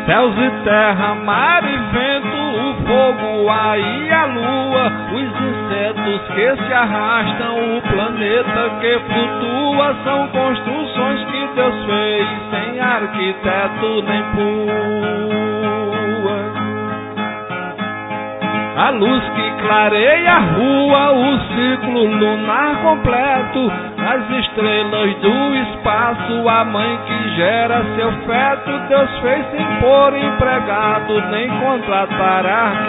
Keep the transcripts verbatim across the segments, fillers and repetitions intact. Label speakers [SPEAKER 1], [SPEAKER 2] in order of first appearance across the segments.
[SPEAKER 1] Céus e terra, mar e vento, o fogo, o ar e a lua, os insetos que se arrastam, o planeta que flutua, são construções que Deus fez, sem arquiteto nem pua. A luz que clareia a rua, o ciclo lunar completo, as estrelas do espaço, a mãe que gera seu feto, Deus fez sem pôr empregado, nem contratar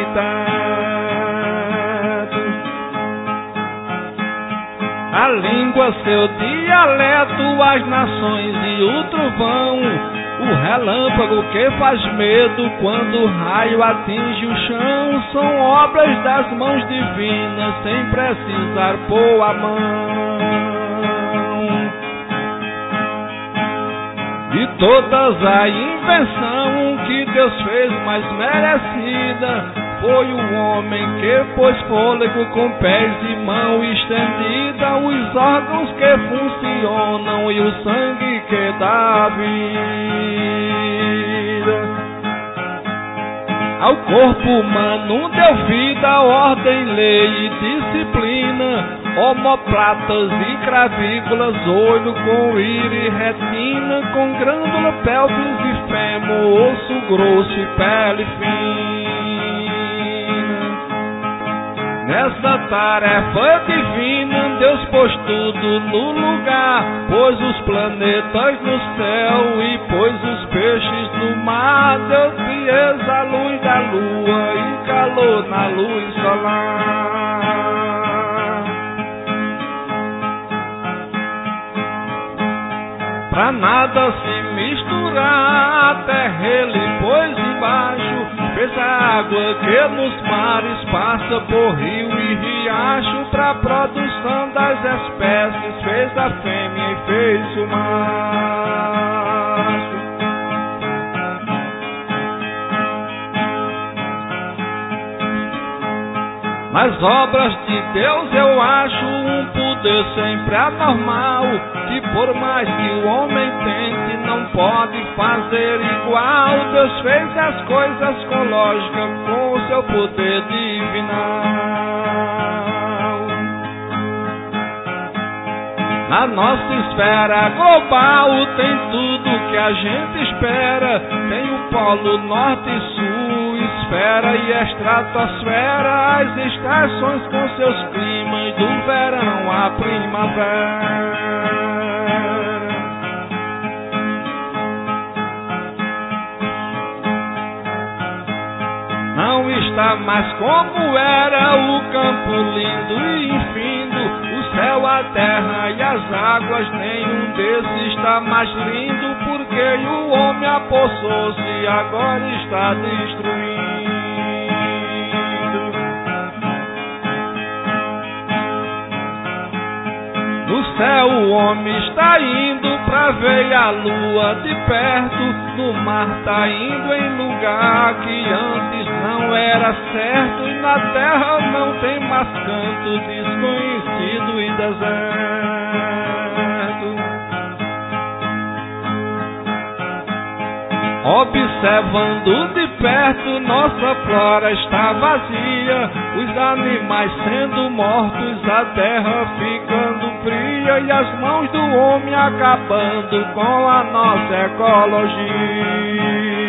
[SPEAKER 1] arquiteto. A língua, seu dialeto, as nações e o trovão, o relâmpago que faz medo quando o raio atinge o chão, são obras das mãos divinas, sem precisar pôr a mão. De todas a invenção que Deus fez mais merecida, foi o homem que pôs fôlego com pés e mão estendida, os órgãos que funcionam e o sangue que dá vida. Ao corpo humano deu vida, ordem, lei e disciplina, omoplatas e cravículas, olho com íris e retina, com glândula, pelvis e fêmur, osso grosso e pele fina. Nessa tarefa divina, Deus pôs tudo no lugar, pôs os planetas no céu e pôs os peixes no mar, deu frieza à luz da lua e calor na luz solar. Pra nada se misturar, a terra ele pôs embaixo, fez a água que nos mares passa por rio e riacho, pra produção das espécies, fez a fêmea e fez o macho. Nas obras de Deus eu acho um poder sempre anormal, que por mais que o homem tente, não pode fazer igual. Deus fez as coisas com lógica, com o seu poder divinal. Na nossa esfera global tem tudo que a gente espera, tem o polo norte e sul, esfera e estratosfera, as estações com seus climas, do verão à primavera. Não está mais como era o campo lindo e infindo, o céu, a terra e as águas, nenhum desses está mais lindo, porque o homem apossou-se e agora está destruindo. No céu o homem está indo pra ver a lua de perto, no mar tá indo em lugar que antes não era certo, e na terra não tem mais canto desconhecido e deserto. Observando de perto, nossa flora está vazia, os animais sendo mortos, a terra ficando fria e as mãos do homem acabando com a nossa ecologia.